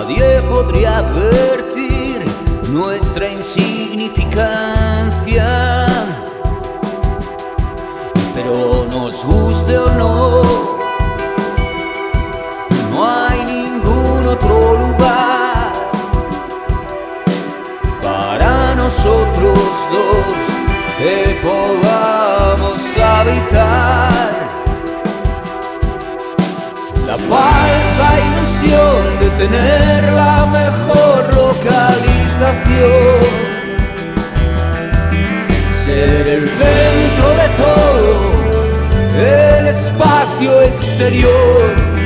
Nadie podría advertir nuestra insignificancia, pero nos guste o no, no hay ningún otro lugar para nosotros dos que podamos habitar. La falsa ilusión de tener la mejor localización, ser el centro de todo el espacio exterior,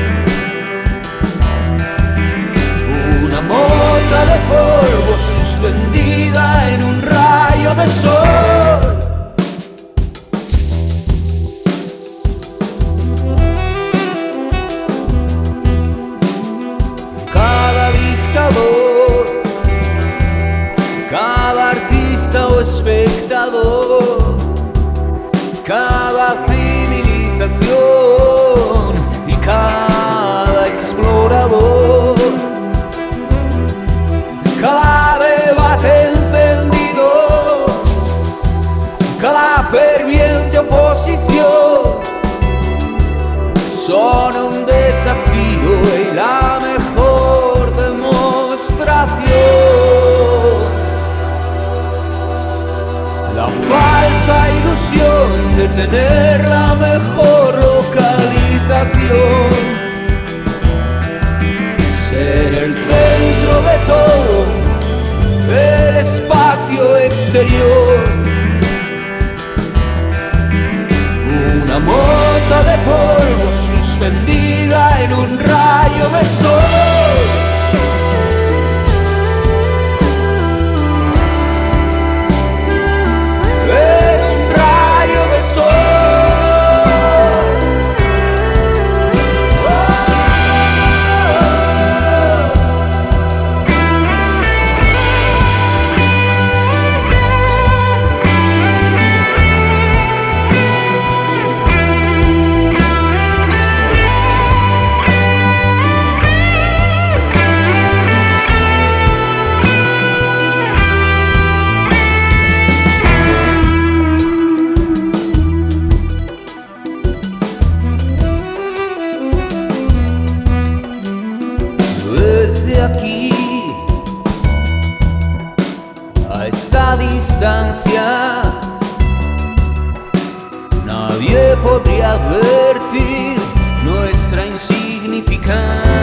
una mota de polvo suspendida en un rayo de sol. Cada artista o espectador, cada civilización y cada explorador, cada debate encendido, cada ferviente oposición, son un desafío y la mejor demostración. La falsa ilusión de tener la mejor localización, ser el centro de todo el espacio exterior, una mota de polvo suspendida en un rayo de sol. Desde aquí, a esta distancia, nadie podría advertir nuestra insignificancia.